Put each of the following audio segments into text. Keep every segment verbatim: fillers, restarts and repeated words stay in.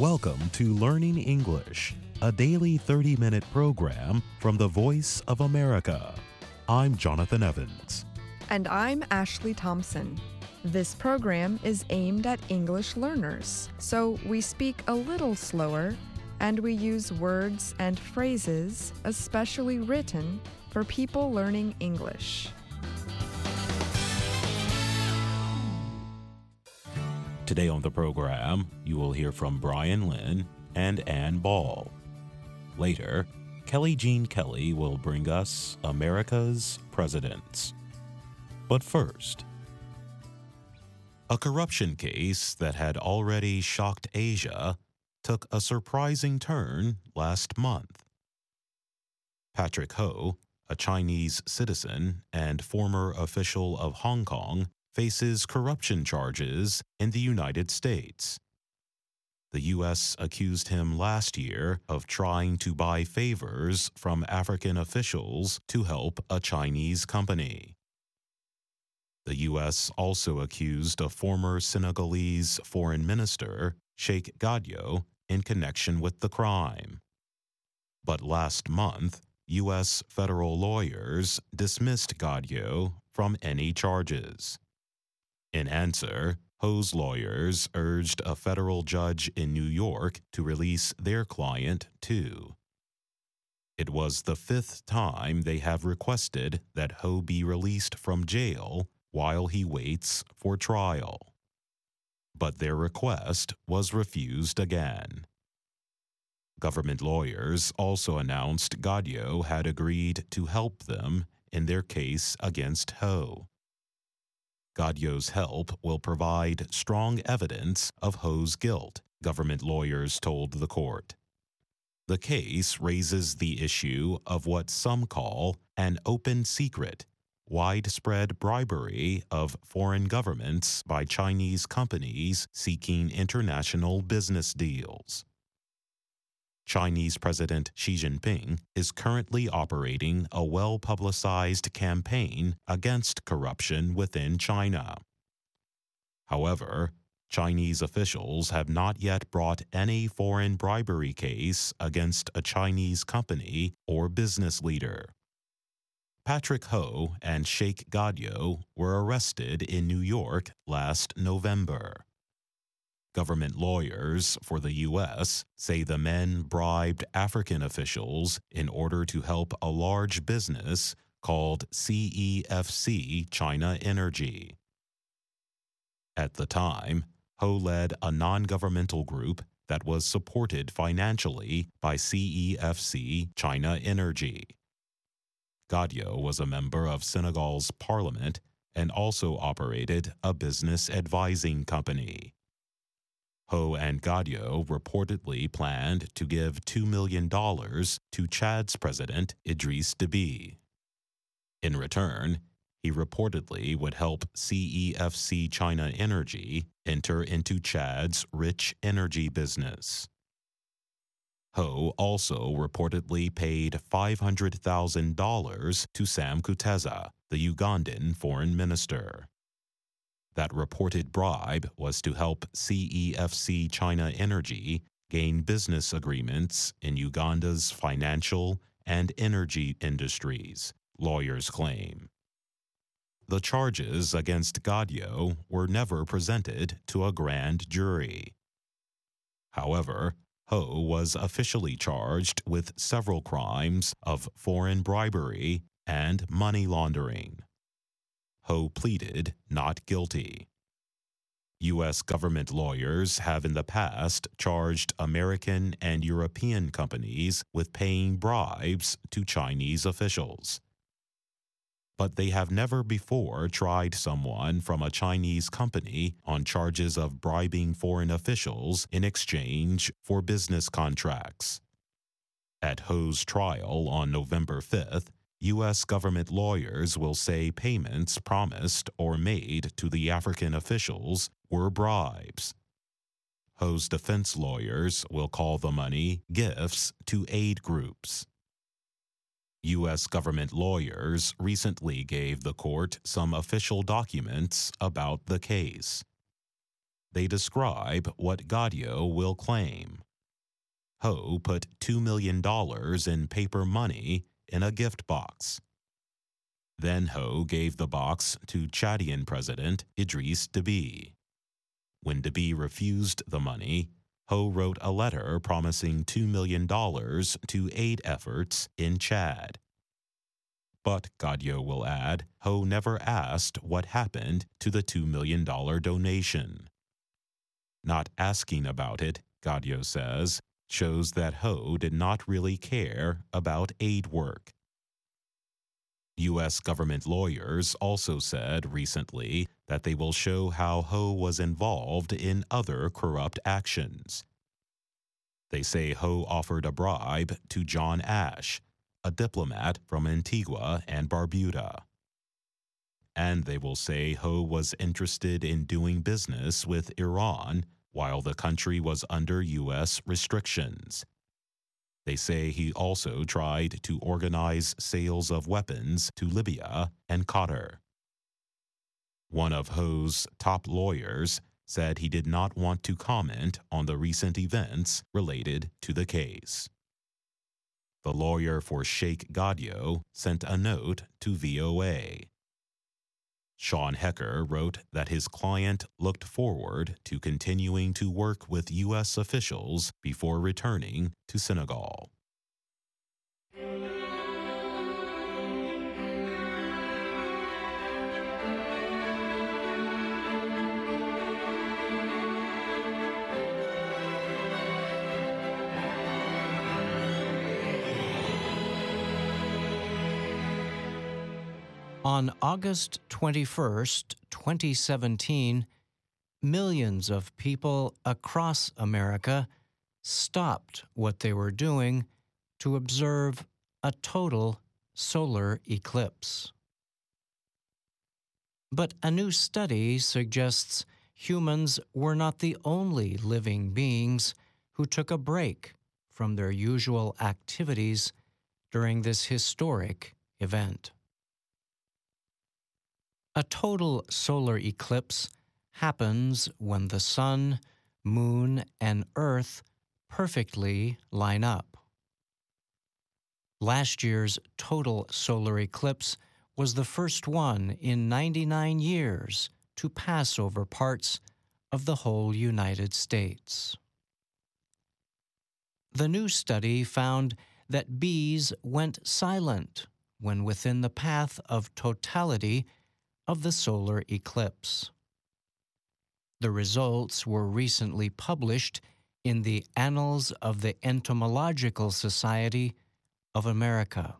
Welcome to Learning English, a daily thirty minute program from the Voice of America. I'm Jonathan Evans. And I'm Ashley Thompson. This program is aimed at English learners, so we speak a little slower and we use words and phrases especially written for people learning English. Today on the program, you will hear from Brian Lynn and Ann Ball. Later, Kelly Jean Kelly will bring us America's Presidents. But first, a corruption case that had already shocked Asia took a surprising turn last month. Patrick Ho, a Chinese citizen and former official of Hong Kong, faces corruption charges in the United States. The U S accused him last year of trying to buy favors from African officials to help a Chinese company. The U S also accused a former Senegalese foreign minister, Sheikh Gadjo, in connection with the crime. But last month, U S federal lawyers dismissed Gadjo from any charges. In answer, Ho's lawyers urged a federal judge in New York to release their client, too. It was the fifth time they have requested that Ho be released from jail while he waits for trial. But their request was refused again. Government lawyers also announced Gadjo had agreed to help them in their case against Ho. Gadjo's help will provide strong evidence of Ho's guilt, government lawyers told the court. The case raises the issue of what some call an open secret, widespread bribery of foreign governments by Chinese companies seeking international business deals. Chinese President Xi Jinping is currently operating a well-publicized campaign against corruption within China. However, Chinese officials have not yet brought any foreign bribery case against a Chinese company or business leader. Patrick Ho and Sheikh Gadjo were arrested in New York last November. Government lawyers for the U S say the men bribed African officials in order to help a large business called C E F C China Energy. At the time, Ho led a non-governmental group that was supported financially by C E F C China Energy. Gadjo was a member of Senegal's parliament and also operated a business advising company. Ho and Gadjo reportedly planned to give two million dollars to Chad's president, Idriss Déby. In return, he reportedly would help C E F C China Energy enter into Chad's rich energy business. Ho also reportedly paid five hundred thousand dollars to Sam Kutesa, the Ugandan foreign minister. That reported bribe was to help C E F C China Energy gain business agreements in Uganda's financial and energy industries, lawyers claim. The charges against Gadjo were never presented to a grand jury. However, Ho was officially charged with several crimes of foreign bribery and money laundering. Ho pleaded not guilty. U S government lawyers have in the past charged American and European companies with paying bribes to Chinese officials. But they have never before tried someone from a Chinese company on charges of bribing foreign officials in exchange for business contracts. At Ho's trial on November fifth, U S government lawyers will say payments promised or made to the African officials were bribes. Ho's defense lawyers will call the money gifts to aid groups. U S government lawyers recently gave the court some official documents about the case. they describe what Gaudio will claim. Ho put two million dollars in paper money in a gift box. Then Ho gave the box to Chadian President Idris Deby. When Deby refused the money, Ho wrote a letter promising two million dollars to aid efforts in Chad. But, Gaudio will add, Ho never asked what happened to the two million dollars donation. Not asking about it, Gaudio says, shows that Ho did not really care about aid work. U S government lawyers also said recently that they will show how Ho was involved in other corrupt actions. They say Ho offered a bribe to John Ash, a diplomat from Antigua and Barbuda. And they will say Ho was interested in doing business with Iran while the country was under U S restrictions. They say he also tried to organize sales of weapons to Libya and Qatar. One of Ho's top lawyers said he did not want to comment on the recent events related to the case. The lawyer for Sheikh Gaudio sent a note to V O A. Sean Hecker wrote that his client looked forward to continuing to work with U S officials before returning to Senegal. On August twenty-first, twenty seventeen, millions of people across America stopped what they were doing to observe a total solar eclipse. But a new study suggests humans were not the only living beings who took a break from their usual activities during this historic event. A total solar eclipse happens when the sun, moon, and earth perfectly line up. Last year's total solar eclipse was the first one in ninety-nine years to pass over parts of the whole United States. The new study found that bees went silent when within the path of totality of the solar eclipse. The results were recently published in the Annals of the Entomological Society of America.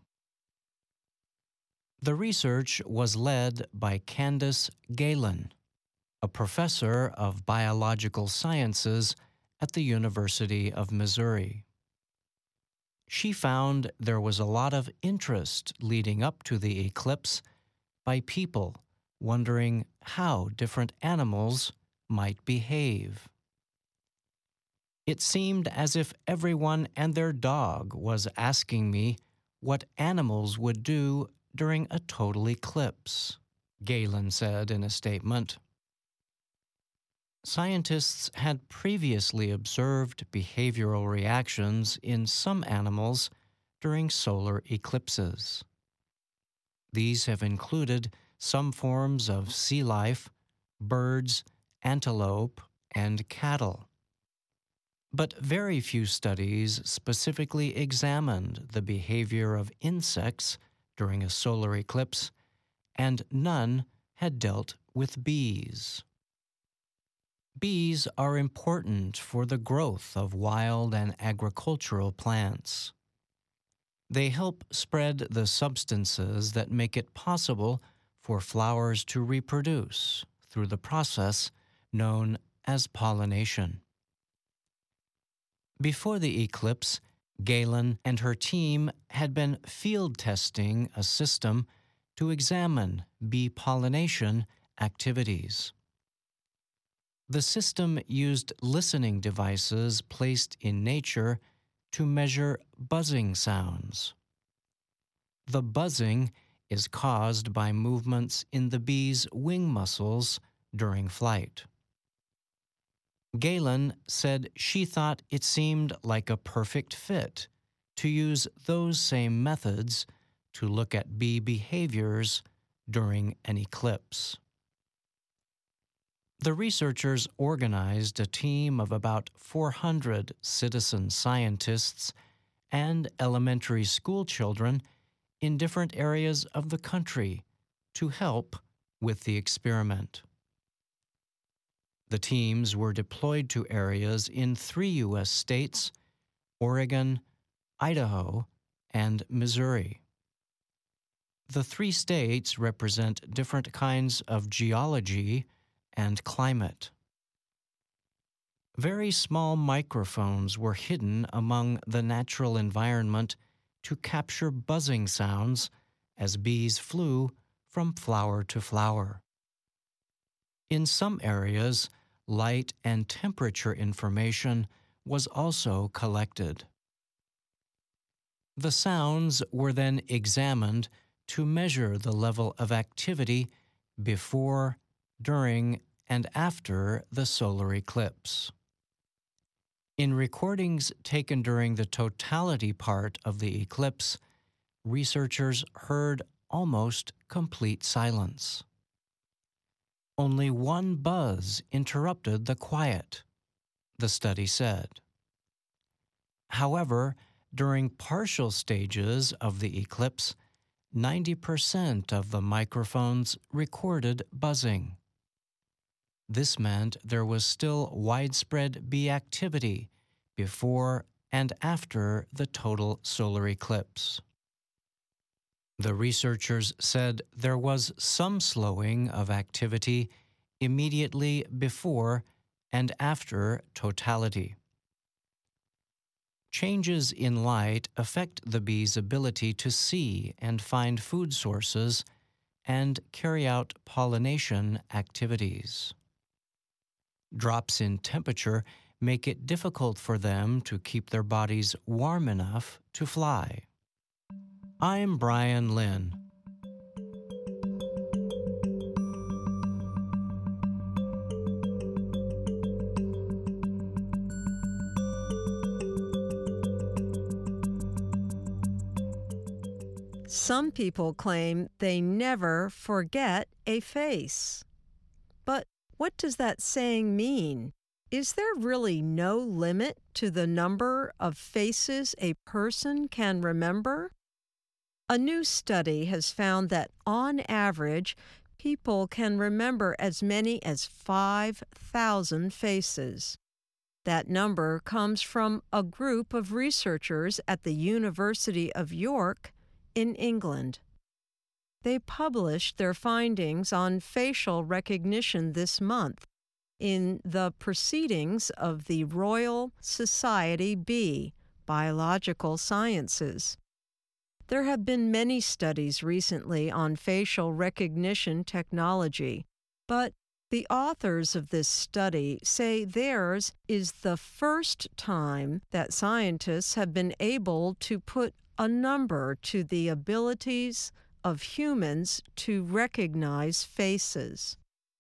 The research was led by Candace Galen, a professor of biological sciences at the University of Missouri. She found there was a lot of interest leading up to the eclipse by people wondering how different animals might behave. It seemed as if everyone and their dog was asking me what animals would do during a total eclipse, Galen said in a statement. Scientists had previously observed behavioral reactions in some animals during solar eclipses. These have included some forms of sea life, birds, antelope, and cattle. But very few studies specifically examined the behavior of insects during a solar eclipse, and none had dealt with bees. Bees are important for the growth of wild and agricultural plants. They help spread the substances that make it possible for flowers to reproduce through the process known as pollination. Before the eclipse, Galen and her team had been field testing a system to examine bee pollination activities. The system used listening devices placed in nature to measure buzzing sounds. The buzzing is caused by movements in the bee's wing muscles during flight. Galen said she thought it seemed like a perfect fit to use those same methods to look at bee behaviors during an eclipse. The researchers organized a team of about four hundred citizen scientists and elementary school children in different areas of the country to help with the experiment. The teams were deployed to areas in three U S states: Oregon, Idaho, and Missouri. The three states represent different kinds of geology and climate. Very small microphones were hidden among the natural environment to capture buzzing sounds as bees flew from flower to flower. In some areas, light and temperature information was also collected. The sounds were then examined to measure the level of activity before, during, and after the solar eclipse. In recordings taken during the totality part of the eclipse, researchers heard almost complete silence. Only one buzz interrupted the quiet, the study said. However, during partial stages of the eclipse, ninety percent of the microphones recorded buzzing. This meant there was still widespread bee activity before and after the total solar eclipse. The researchers said there was some slowing of activity immediately before and after totality. Changes in light affect the bee's ability to see and find food sources and carry out pollination activities. Drops in temperature make it difficult for them to keep their bodies warm enough to fly. I'm Brian Lynn. Some people claim they never forget a face. But what does that saying mean? Is there really no limit to the number of faces a person can remember? A new study has found that, on average, people can remember as many as five thousand faces. That number comes from a group of researchers at the University of York in England. They published their findings on facial recognition this month in the Proceedings of the Royal Society B, Biological Sciences. There have been many studies recently on facial recognition technology, but the authors of this study say theirs is the first time that scientists have been able to put a number to the abilities of humans to recognize faces.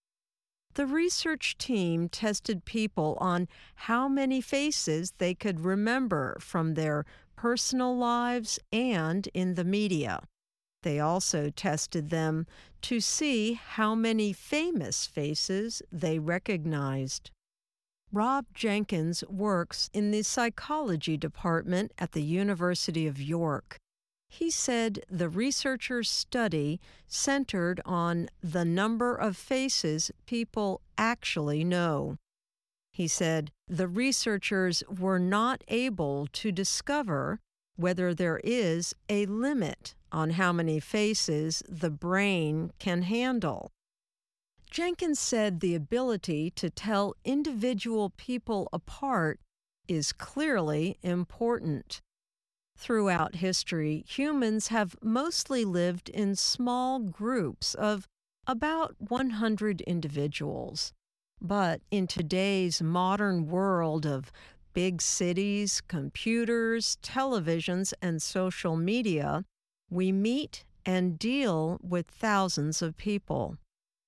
The research team tested people on how many faces they could remember from their personal lives and in the media. They also tested them to see how many famous faces they recognized. Rob Jenkins works in the psychology department at the University of York. He said the researchers' study centered on the number of faces people actually know. He said the researchers were not able to discover whether there is a limit on how many faces the brain can handle. Jenkins said the ability to tell individual people apart is clearly important. Throughout history, humans have mostly lived in small groups of about one hundred individuals. But in today's modern world of big cities, computers, televisions, and social media, we meet and deal with thousands of people.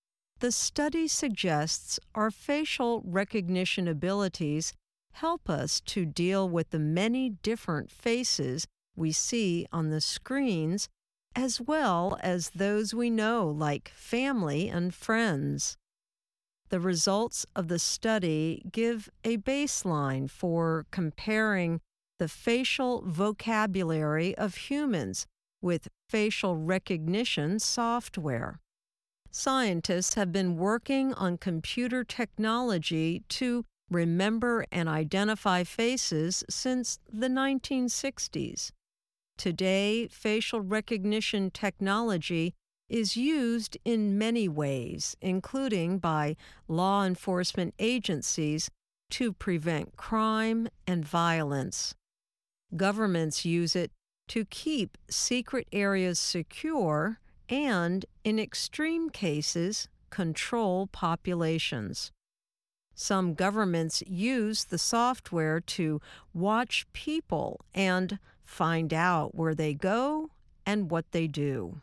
the study suggests our facial recognition abilities help us to deal with the many different faces we see on the screens, as well as those we know, like family and friends. The results of the study give a baseline for comparing the facial vocabulary of humans with facial recognition software. Scientists have been working on computer technology to remember and identify faces since the nineteen sixties. Today, facial recognition technology is used in many ways, including by law enforcement agencies to prevent crime and violence. Governments use it to keep secret areas secure and, in extreme cases, control populations. Some governments use the software to watch people and find out where they go and what they do.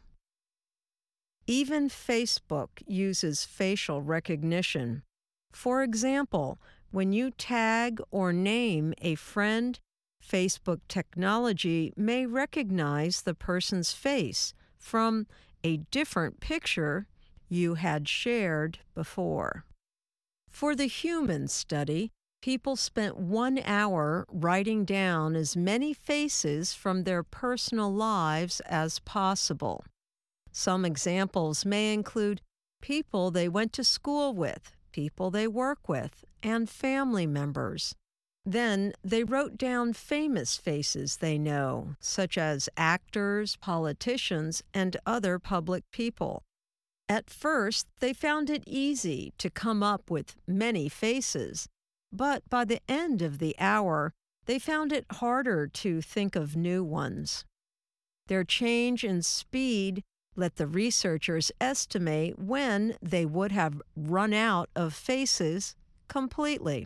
Even Facebook uses facial recognition. For example, when you tag or name a friend, Facebook technology may recognize the person's face from a different picture you had shared before. For the human study, people spent one hour writing down as many faces from their personal lives as possible. Some examples may include people they went to school with, people they work with, and family members. Then they wrote down famous faces they know, such as actors, politicians, and other public people. At first, they found it easy to come up with many faces, but by the end of the hour, they found it harder to think of new ones. Their change in speed let the researchers estimate when they would have run out of faces completely.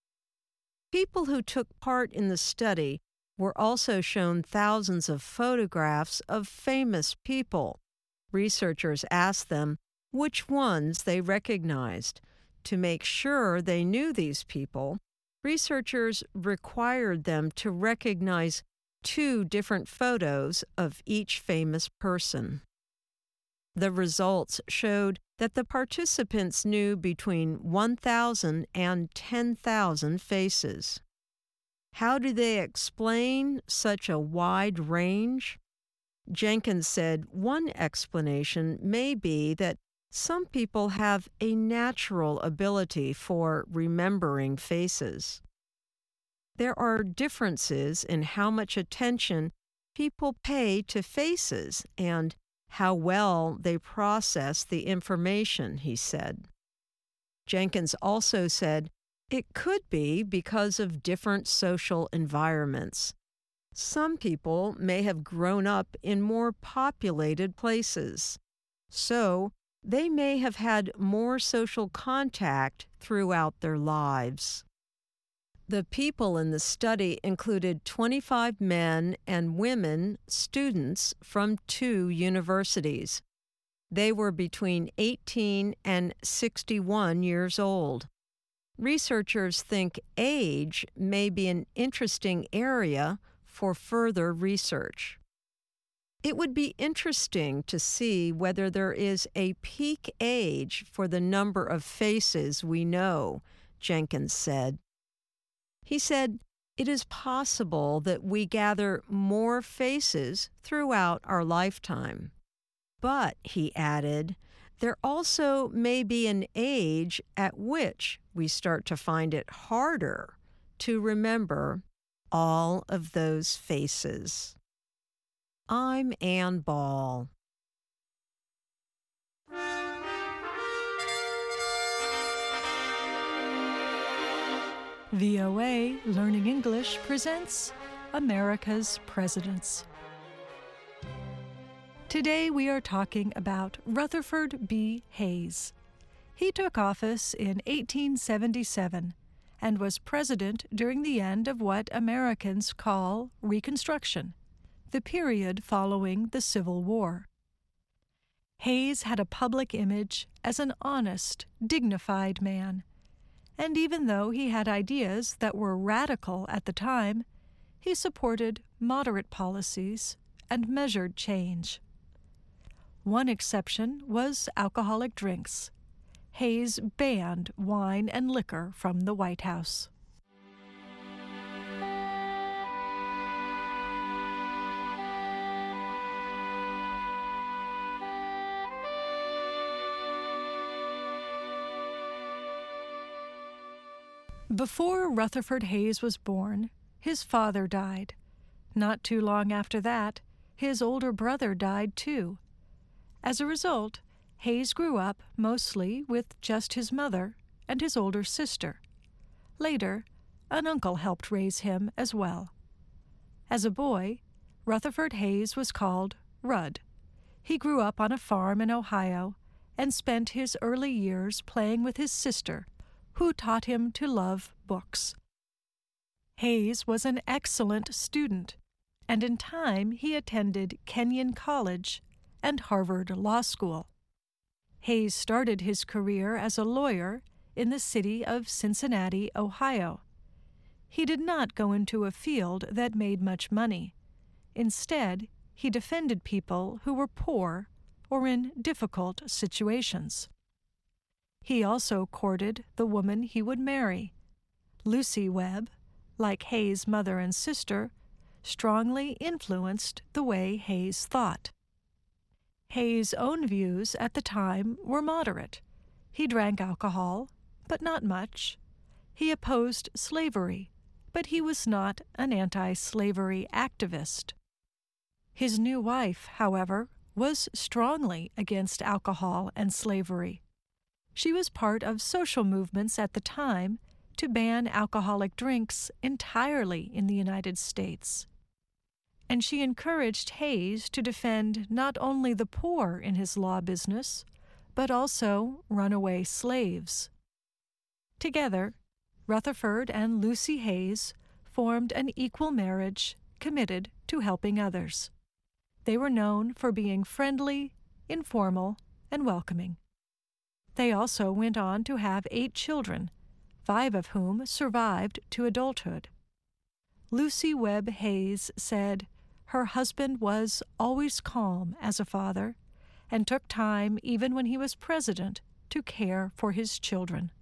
People who took part in the study were also shown thousands of photographs of famous people. Researchers asked them which ones they recognized. To make sure they knew these people, researchers required them to recognize two different photos of each famous person. The results showed that the participants knew between one thousand and ten thousand faces. How do they explain such a wide range? Jenkins said one explanation may be that some people have a natural ability for remembering faces. There are differences in how much attention people pay to faces and how well they process the information, he said. Jenkins also said it could be because of different social environments. Some people may have grown up in more populated places, so they may have had more social contact throughout their lives. The people in the study included twenty-five men and women students from two universities. They were between eighteen and sixty-one years old. Researchers think age may be an interesting area for further research. It would be interesting to see whether there is a peak age for the number of faces we know, Jenkins said. He said, it is possible that we gather more faces throughout our lifetime. But, he added, there also may be an age at which we start to find it harder to remember all of those faces. I'm Ann Ball. V O A Learning English presents America's Presidents. Today we are talking about Rutherford B. Hayes. He took office in eighteen seventy-seven and was president during the end of what Americans call Reconstruction, the period following the Civil War. Hayes had a public image as an honest, dignified man, and even though he had ideas that were radical at the time, he supported moderate policies and measured change. One exception was alcoholic drinks. Hayes banned wine and liquor from the White House. Before Rutherford Hayes was born, his father died. Not too long after that, his older brother died too. As a result, Hayes grew up mostly with just his mother and his older sister. Later, an uncle helped raise him as well. As a boy, Rutherford Hayes was called Rudd. He grew up on a farm in Ohio and spent his early years playing with his sister, who taught him to love books. Hayes was an excellent student, and in time he attended Kenyon College and Harvard Law School. Hayes started his career as a lawyer in the city of Cincinnati, Ohio. He did not go into a field that made much money. Instead, he defended people who were poor or in difficult situations. He also courted the woman he would marry. Lucy Webb, like Hayes' mother and sister, strongly influenced the way Hayes thought. Hayes' own views at the time were moderate. He drank alcohol, but not much. He opposed slavery, but he was not an anti-slavery activist. His new wife, however, was strongly against alcohol and slavery. She was part of social movements at the time to ban alcoholic drinks entirely in the United States. And she encouraged Hayes to defend not only the poor in his law business, but also runaway slaves. Together, Rutherford and Lucy Hayes formed an equal marriage committed to helping others. They were known for being friendly, informal, and welcoming. They also went on to have eight children, five of whom survived to adulthood. Lucy Webb Hayes said her husband was always calm as a father and took time, even when he was president, to care for his children.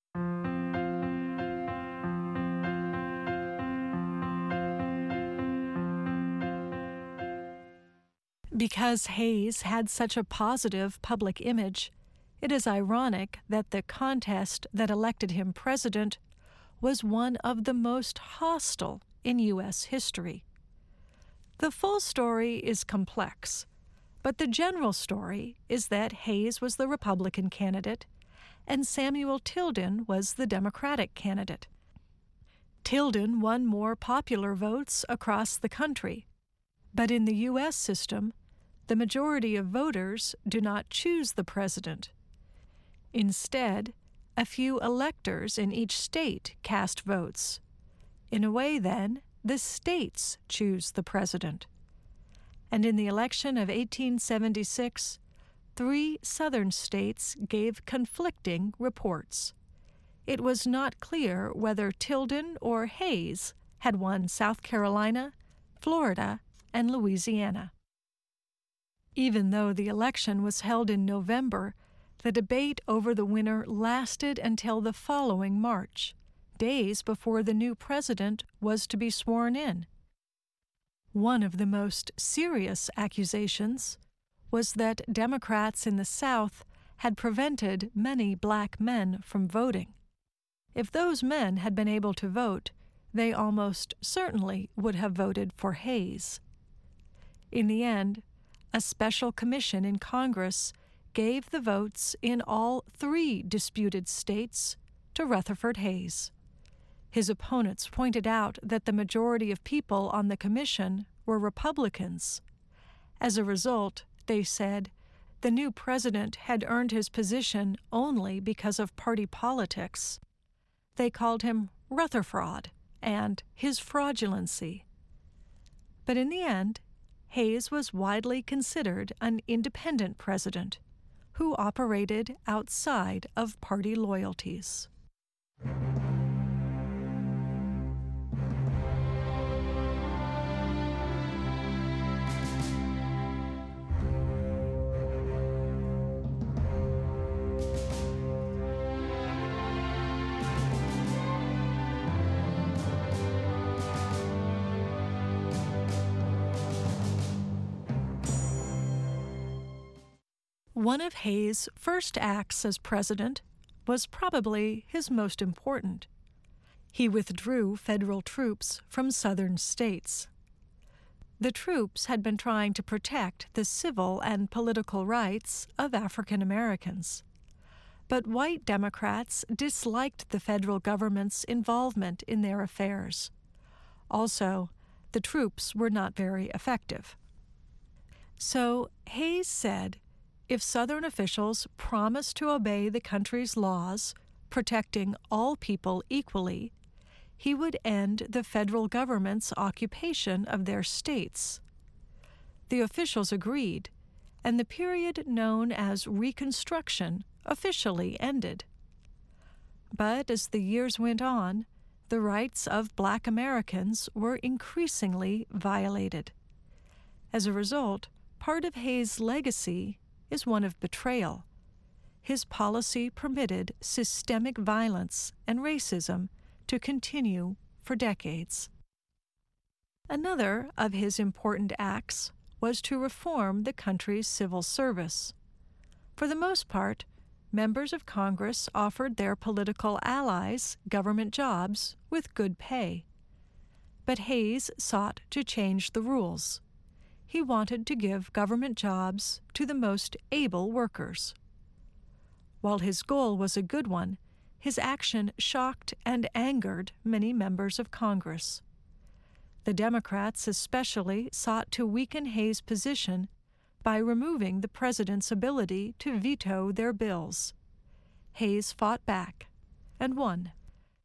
Because Hayes had such a positive public image, it is ironic that the contest that elected him president was one of the most hostile in U S history. The full story is complex, but the general story is that Hayes was the Republican candidate and Samuel Tilden was the Democratic candidate. Tilden won more popular votes across the country, but in the U S system, the majority of voters do not choose the president. Instead, a few electors in each state cast votes. In a way, then, the states choose the president. And in the election of eighteen seventy-six, three southern states gave conflicting reports. It was not clear whether Tilden or Hayes had won South Carolina, Florida, and Louisiana. Even though the election was held in November, the debate over the winner lasted until the following March, days before the new president was to be sworn in. One of the most serious accusations was that Democrats in the South had prevented many black men from voting. If those men had been able to vote, they almost certainly would have voted for Hayes. In the end, a special commission in Congress gave the votes in all three disputed states to Rutherford Hayes. His opponents pointed out that the majority of people on the commission were Republicans. As a result, they said, the new president had earned his position only because of party politics. They called him Rutherfraud and his fraudulency. But in the end, Hayes was widely considered an independent president who operated outside of party loyalties. One of Hayes' first acts as president was probably his most important. He withdrew federal troops from southern states. The troops had been trying to protect the civil and political rights of African Americans. But white Democrats disliked the federal government's involvement in their affairs. Also, the troops were not very effective. So Hayes said, if Southern officials promised to obey the country's laws, protecting all people equally, he would end the federal government's occupation of their states. The officials agreed, and the period known as Reconstruction officially ended. But as the years went on, the rights of Black Americans were increasingly violated. As a result, part of Hayes' legacy is one of betrayal. His policy permitted systemic violence and racism to continue for decades. Another of his important acts was to reform the country's civil service. For the most part, members of Congress offered their political allies government jobs with good pay. But Hayes sought to change the rules. He wanted to give government jobs to the most able workers. While his goal was a good one, his action shocked and angered many members of Congress. The Democrats especially sought to weaken Hayes' position by removing the president's ability to veto their bills. Hayes fought back and won.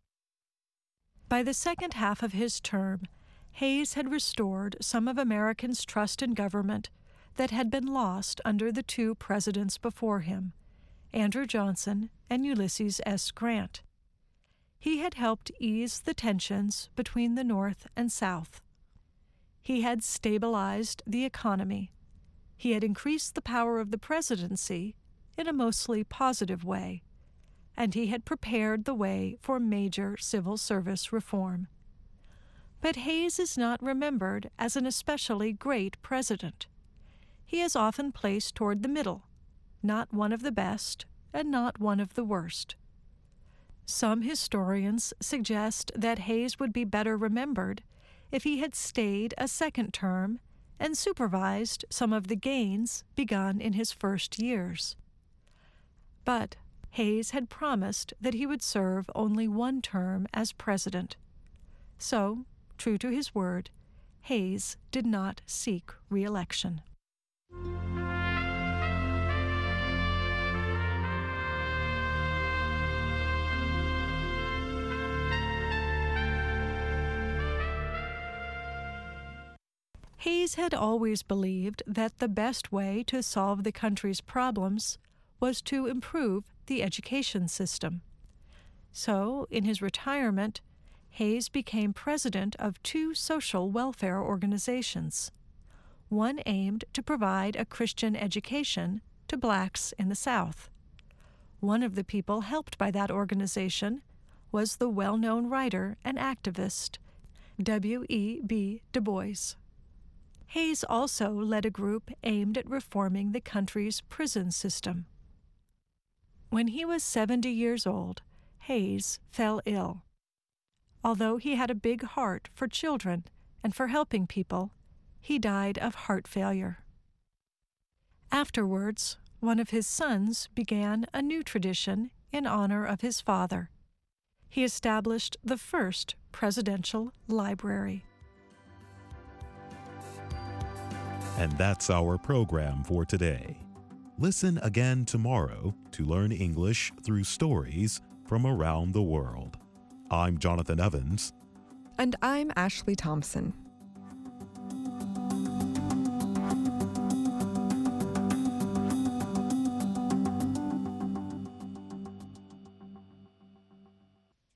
By the second half of his term, Hayes had restored some of Americans' trust in government that had been lost under the two presidents before him, Andrew Johnson and Ulysses S. Grant. He had helped ease the tensions between the North and South. He had stabilized the economy. He had increased the power of the presidency in a mostly positive way, and he had prepared the way for major civil service reform. But Hayes is not remembered as an especially great president. He is often placed toward the middle, not one of the best and not one of the worst. Some historians suggest that Hayes would be better remembered if he had stayed a second term and supervised some of the gains begun in his first years. But Hayes had promised that he would serve only one term as president. So, true to his word, Hayes did not seek re-election. Hayes had always believed that the best way to solve the country's problems was to improve the education system. So, in his retirement, Hayes became president of two social welfare organizations. One aimed to provide a Christian education to blacks in the South. One of the people helped by that organization was the well-known writer and activist W E B Du Bois. Hayes also led a group aimed at reforming the country's prison system. When he was seventy years old, Hayes fell ill. Although he had a big heart for children and for helping people, he died of heart failure. Afterwards, one of his sons began a new tradition in honor of his father. He established the first presidential library. And that's our program for today. Listen again tomorrow to learn English through stories from around the world. I'm Jonathan Evans. And I'm Ashley Thompson.